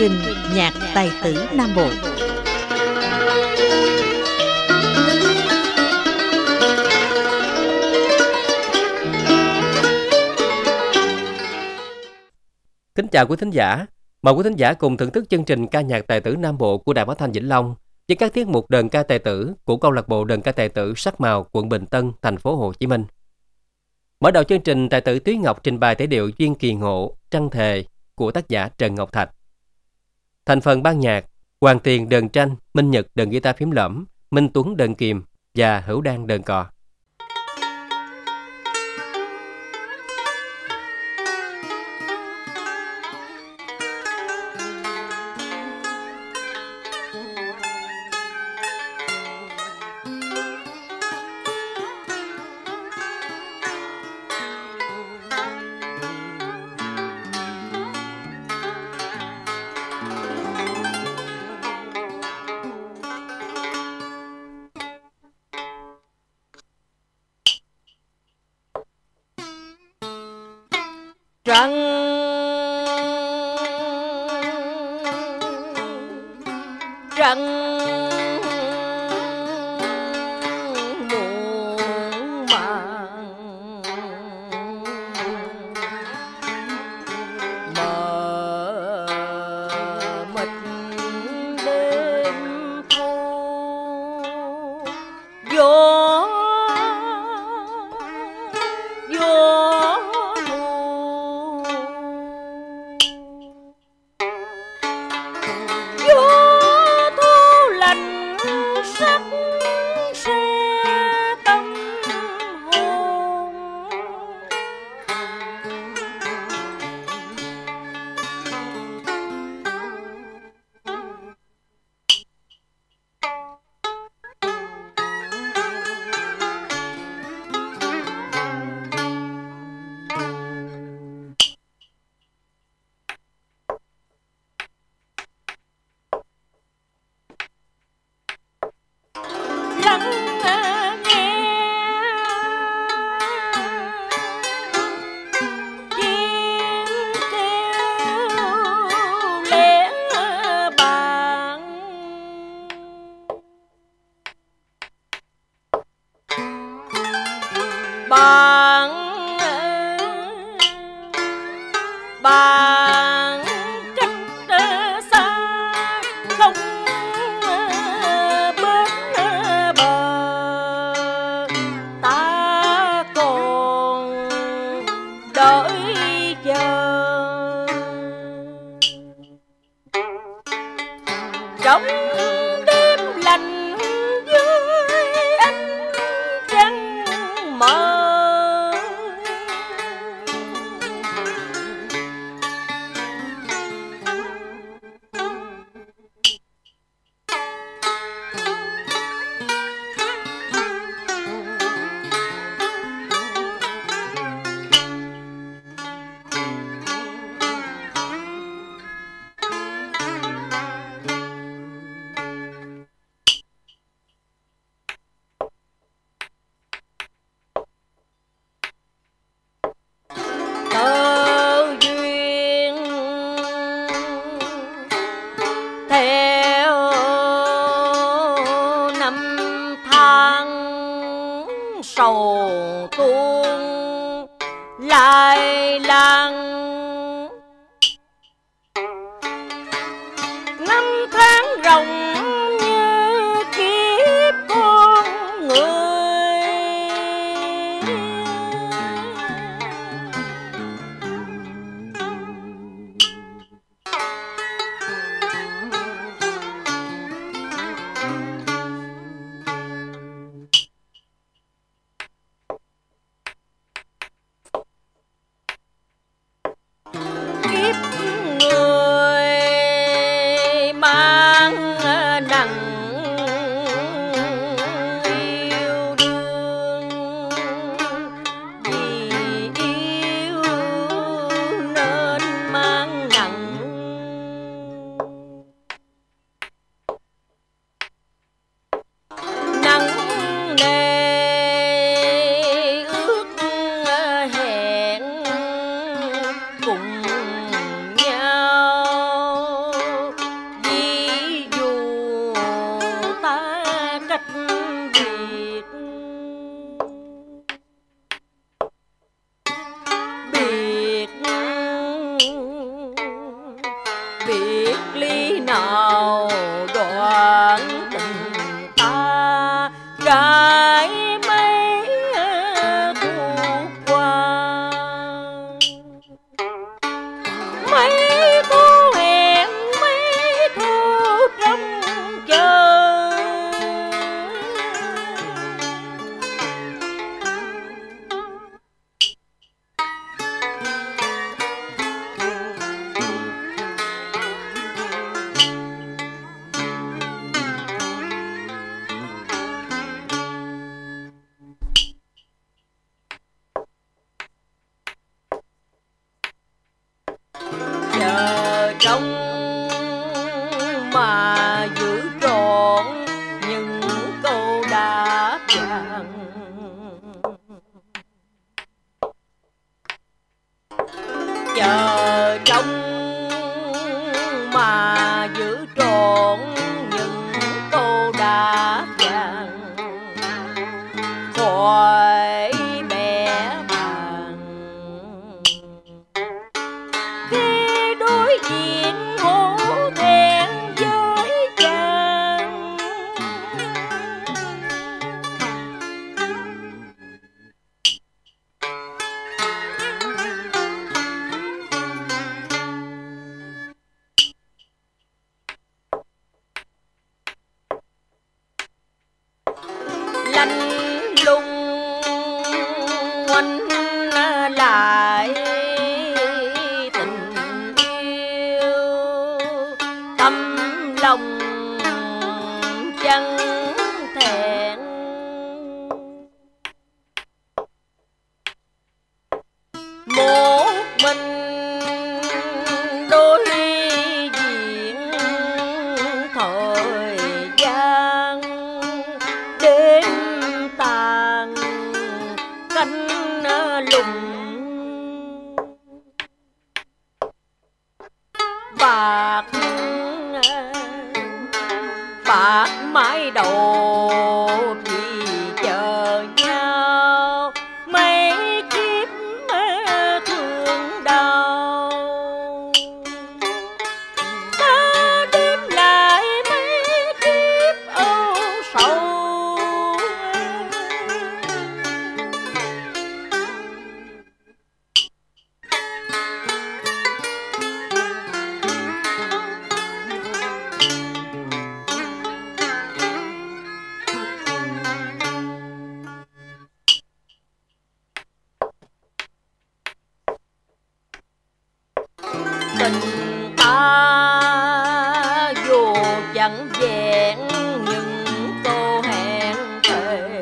trình Nhạc Tài tử Nam Bộ. Kính chào quý thính giả. Mời quý thính giả cùng thưởng thức chương trình ca nhạc tài tử Nam Bộ của Đài Phát thanh Vĩnh Long với các tiết mục đờn ca tài tử của câu lạc bộ đờn ca tài tử Sắc Màu, quận Bình Tân, thành phố Hồ Chí Minh. Mở đầu chương trình, tài tử Túy Ngọc trình bày thể điệu Duyên Kỳ Ngộ, Trăng Thề của tác giả Trần Ngọc Thạch. Thành phần ban nhạc: Hoàng Tiền đờn tranh, Minh Nhật đờn guitar phím lẫm, Minh Tuấn đờn kìm và Hữu Đan đờn cò. Trăng trăng muộn màng mờ mịt đêm thu, gió bạn cách xa không bên bờ, ta còn đợi chờ trong đêm lạnh dưới ánh trăng mờ. Tơ duyên theo năm tháng sầu tuôn lại làng, năm tháng rộng như kiếp con người. đá vàng. Chờ trông mà giữ trọn những tô đá vàng khỏi bẻ bàng. Khi đối diện hổ thẹn với chàng, lạnh lùng ngoảnh lại tình yêu, tâm lòng chẳng thẹn. Một mình đối diện thời gian, đêm tàn cánh lùng. Bạc bạc mái đầu vì chờ nhau, mấy kiếp thương đau. Ta đêm lại mấy kiếp âu sầu, tình ta dù chẳng vẹn những câu hẹn thề.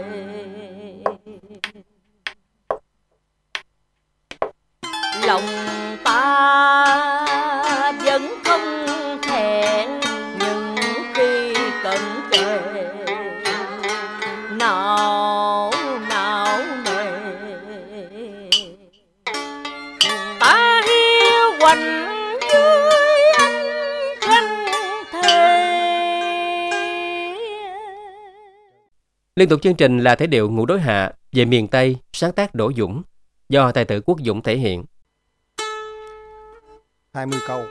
Lòng ta vẫn không thẹn những khi cận kề. Nào nào nề ta hiu quạnh dưới ánh trăng thề. Liên tục chương trình là thể điệu Ngũ Đối Hạ về miền Tây, sáng tác Đỗ Dũng, do tài tử Quốc Dũng thể hiện. 20 câu.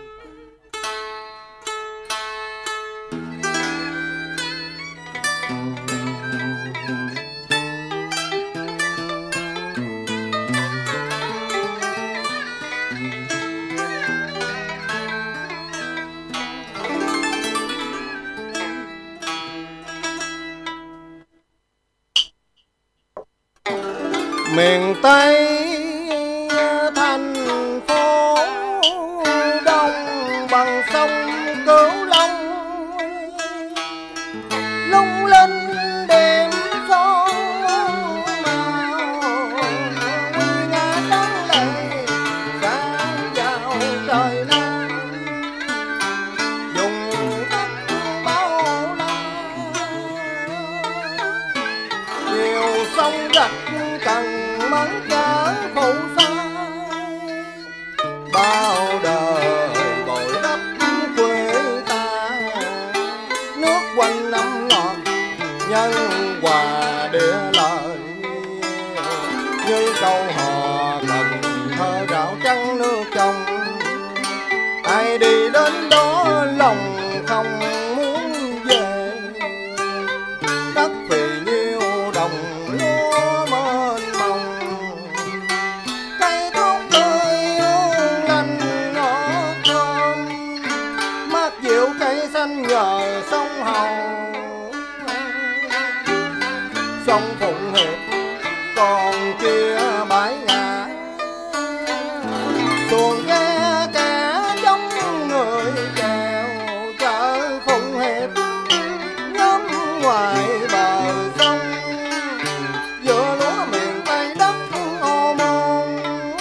Miền Tây thành phố đông bằng sông Cửu Long, lung linh đêm gió màu nguy nga trắng lệ sáng vào trời Nam. Dùng đất bao la, nhiều sông rạch cần mẫn chở phụ sa. Bao đời bồi đắp quê ta, nước quanh năm ngọt nhân hòa địa lợi. Như câu hò Cần Thơ rạo trắng nước trong, ai đi đến đó lòng không muốn về. Đất vì nhiêu đồng lúa mênh mông, cây thuốc tươi hương lành ngọt thơm, mát dịu cây xanh nhờ sông Hầu. Sông Phụng Hiệp còn chia bãi ngả, xuồng ghe cả giống người chèo. Chợ Phụng Hiệp ngắm ngoài bờ sông, giữa lúa miền Tây đất Ô Môn.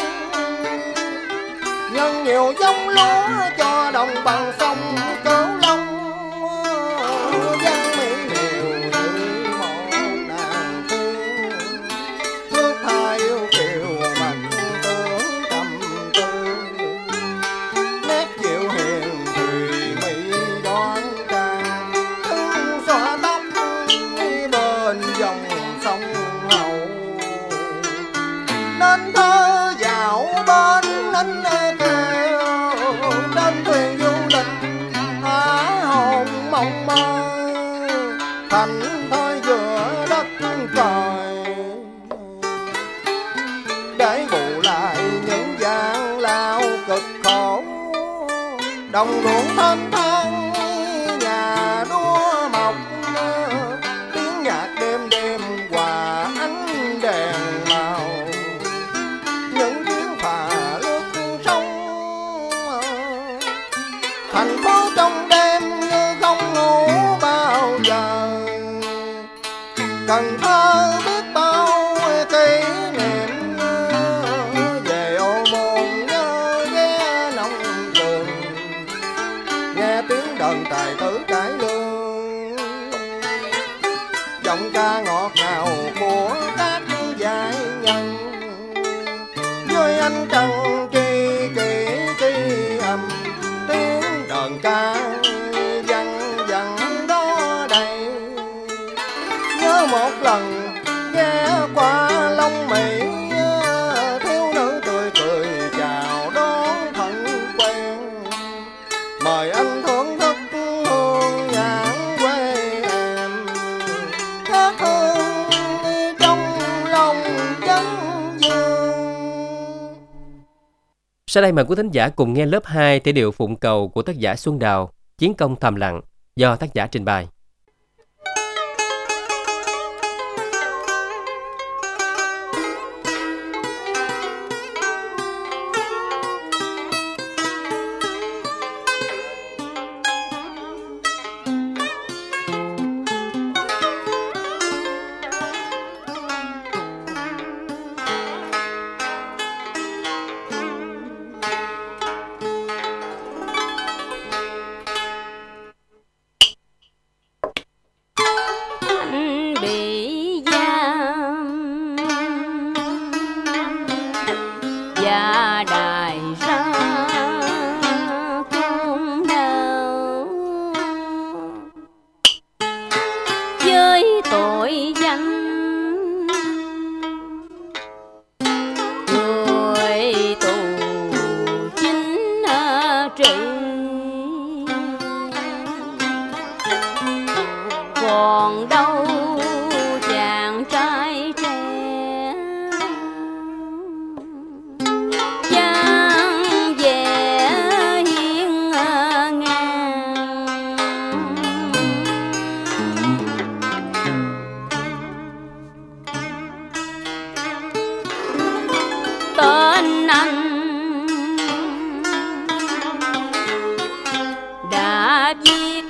Nhân nhiều giống lúa cho đồng bằng sông Cửu Long, dân mỹ miều như một đồng ruộng thênh thang nhà lúa mọc, tiếng nhạc đêm đêm hòa ánh đèn màu, những chuyến phà lướt sông, thành phố trong đêm như không ngủ bao giờ. Cần Thơ biết bao kỷ niệm về ô môn nhớ ghé nông trường, nghe tiếng đờn tài tử cải lương, giọng ca ngọt ngào của các giai nhân, với anh trăng tri kỷ tri âm, tiếng đờn ca văng vẳng đó đây. Nhớ một lần ghé qua Long Mỹ, thiếu nữ tươi cười chào đón thân quen, mời anh thưởng thức hương nhãn quê em, hát hương trong lòng chấn dương. Sau đây mời quý thính giả cùng nghe lớp 2 thể điệu Phụng Cầu của tác giả Xuân Đào, Chiến công thầm lặng, do tác giả trình bày. Còn đâu chàng trai trẻ dáng vẻ hiên ngang, tên anh đã viết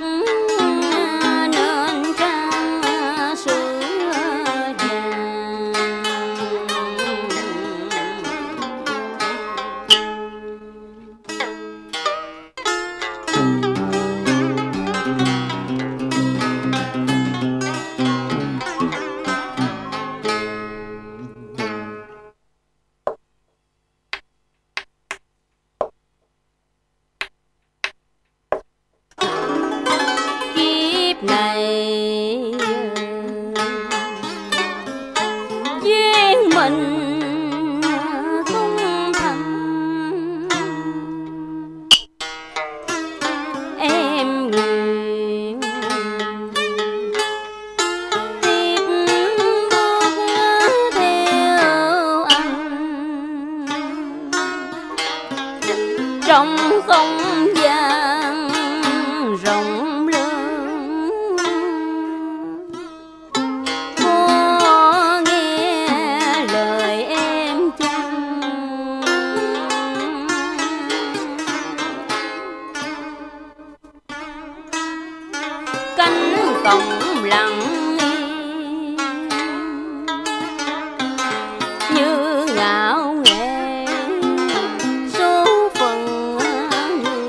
nên trang sử vàng. Kiếp này duyên mình không thành, em nguyện tiếp bước theo anh trong không gian rộng lớn. Có nghe lời em chăng? Cánh cổng lặng im như ngạo nghễ số phận người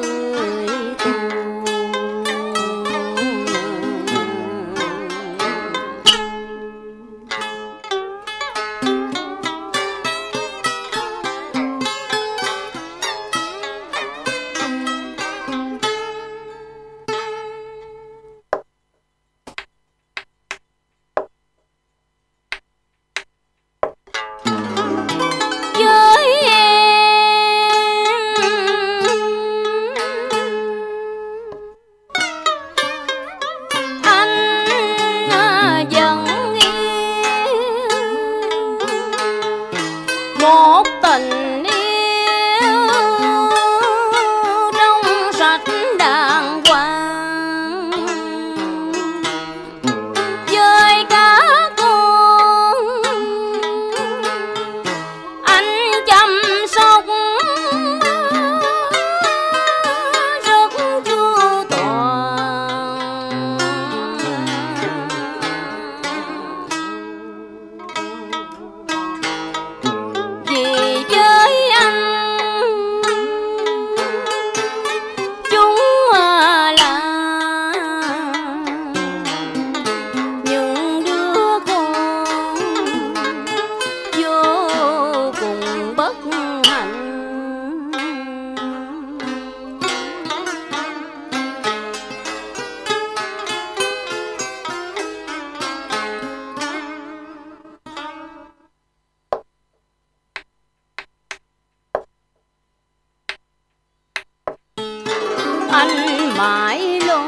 anh mãi lo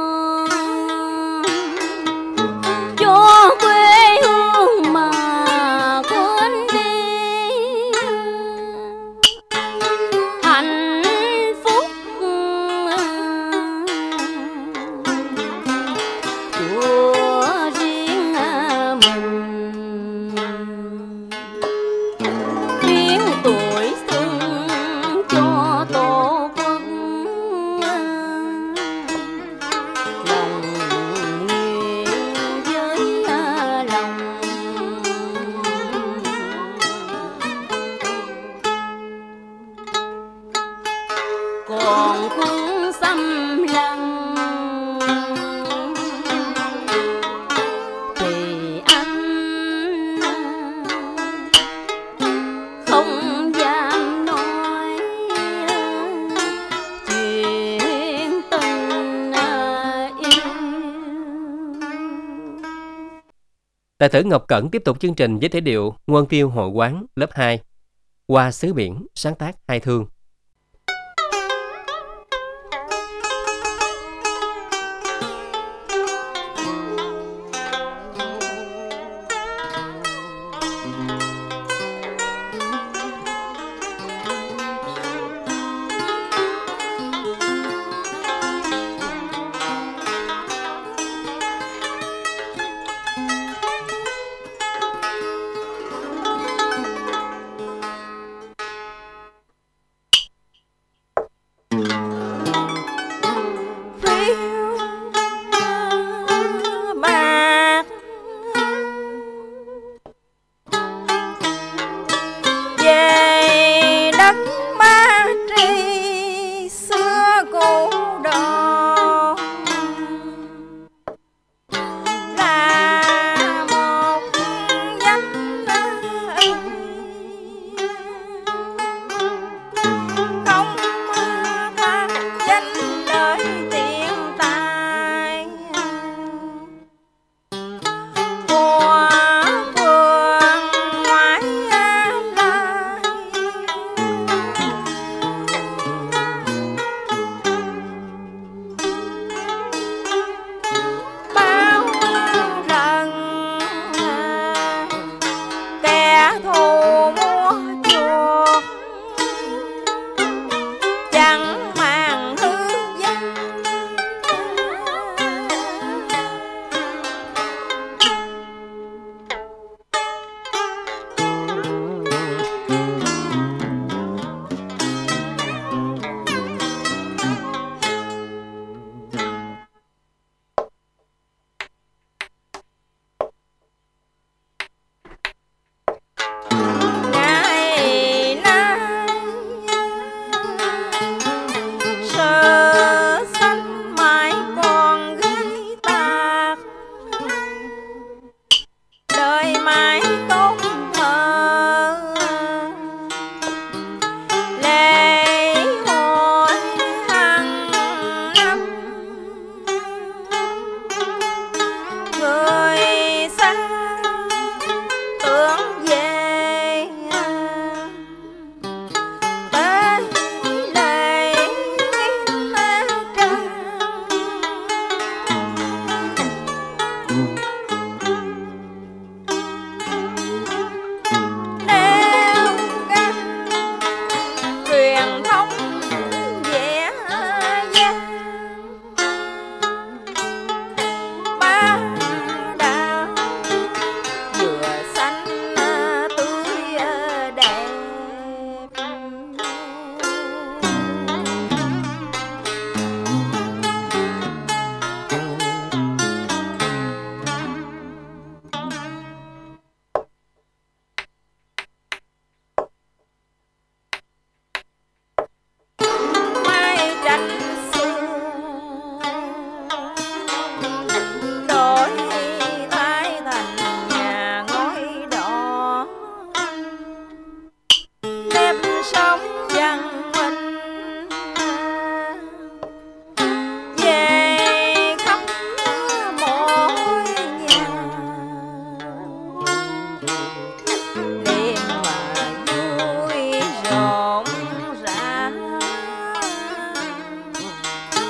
cho quê hương mà quên đi hạnh phúc của riêng mình, biến tuổi xuân cho tổ quốc, lòng nguyện với lòng. Còn quân xâm lăng thì anh không dám nói chuyện tình yêu. Tài tử Ngọc Cẩn tiếp tục chương trình với thể điệu Nguồn Tiêu Hội Quán lớp 2, Qua xứ biển, sáng tác Hai Thương. Bạc về đất Ba Tri xưa cũ đồ là một danh không tham danh lợi tiền tài của phường ngoại lai. Bao lần kẻ thù mua chuộc chẳng màng hư danh, ngày nay sợ xanh mãi còn gái tạc, đời mãi tốt thờ lễ hội hàng năm, người xa tưởng về tới lễ trang. Đeo gắn truyền thống vẻ vang ba đào vừa xanh tươi đẹp. Mai tranh xưa đổi thay thành nhà ngói đỏ, nếp sống văn minh về khắp mỗi nhà, đêm mà vui rộn rã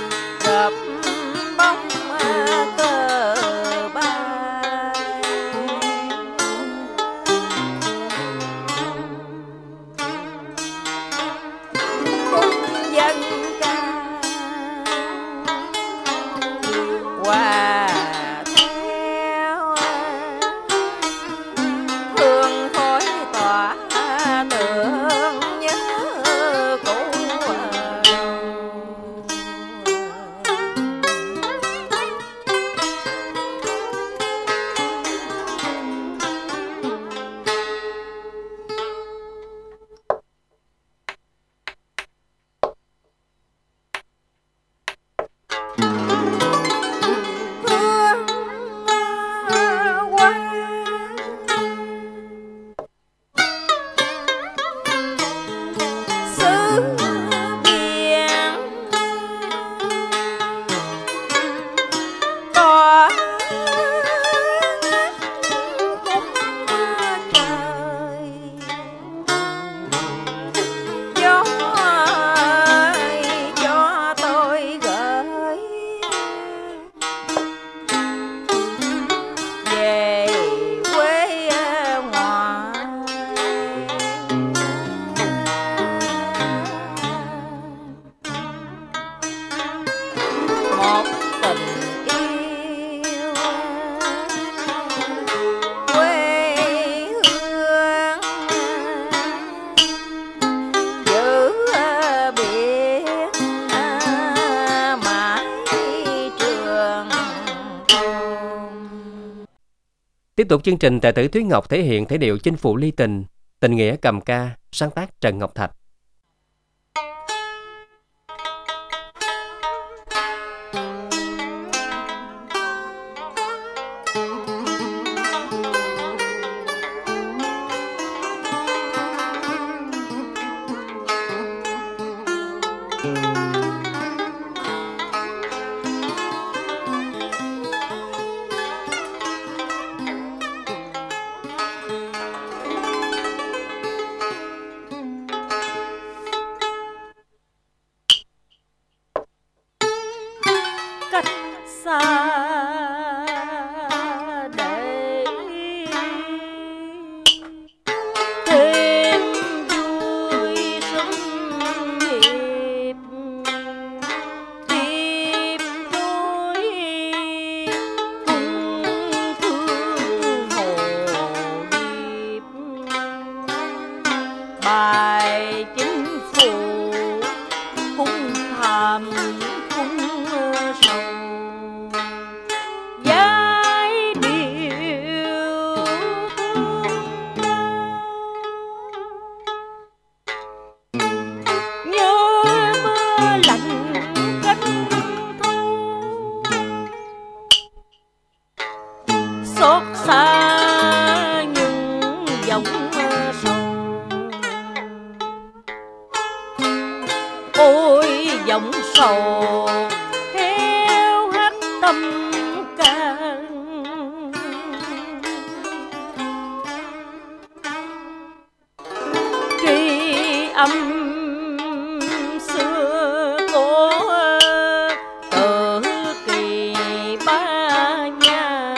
Tiếp tục chương trình, tài tử Thúy Ngọc thể hiện thể điệu Chinh Phụ Ly Tình, Tình Nghĩa Cầm Ca, sáng tác Trần Ngọc Thạch. Cách xa để thêm vui xuân hiệp, tiếp nối cung thương hồ điệp, bài chính phủ cung thầm cung sầu, giai điệu thương đau, nhớ mưa lạnh canh thu, xót xa những dòng sầu. Ôi dòng sầu heo hắt tâm can, tri âm xưa có từ kỳ ba nhà,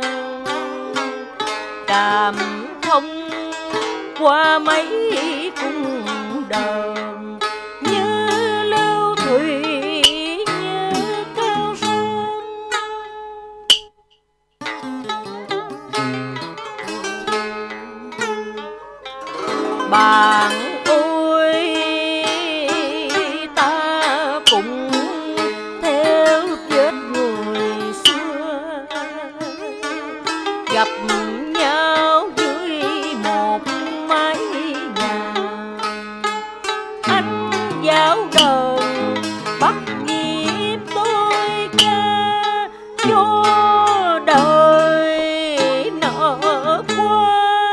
cảm thông qua mấy cung đờn, như lưu thủy như cao sơn. Bạn ơi ta cùng theo vết người xưa, gặp nhau dưới một mái nhà, anh giáo đờn bắt nhịp tôi ca, cho đời nở qua.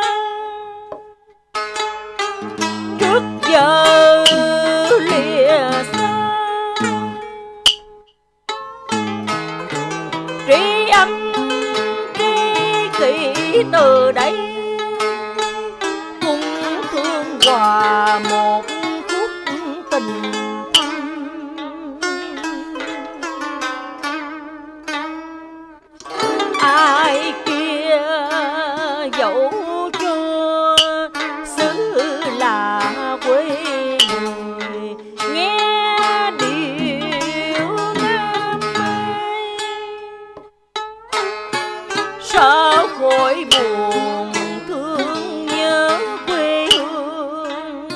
Trước giờ lìa xa, tri âm tri kỷ từ đây, cung thương hòa một khúc tình thâm. Ai kia dẫu cho xứ là quê người, nghe điệu Nam Mai sao khỏi buồn thương nhớ quê hương.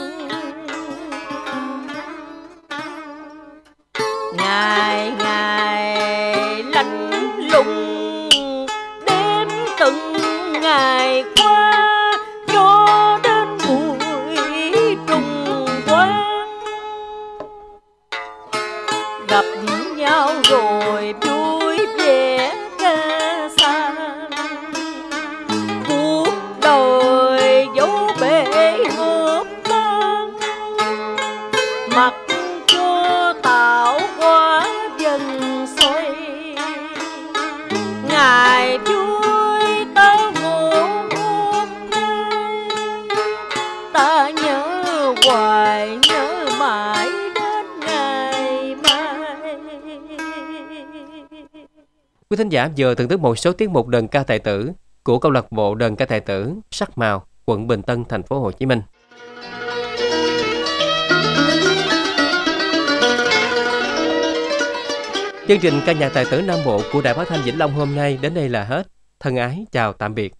Ngày ngày lạnh lùng đêm từng ngày qua, cho đến buổi trùng quang gặp nhau rồi vui vẻ ca sang. Cuộc đời dấu bể hộp tan, mặc cho tạo hóa dần xoay. Ngày vui ta ngủ hôm nay, ta nhớ hoài nhớ mãi đến ngày mai. Quý thính giả vừa thưởng thức một số tiết mục đờn ca tài tử của câu lạc bộ đờn ca tài tử Sắc Màu, quận Bình Tân, thành phố Hồ Chí Minh. Chương trình ca nhạc tài tử Nam Bộ của Đài Phát thanh Vĩnh Long hôm nay đến đây là hết. Thân ái chào tạm biệt.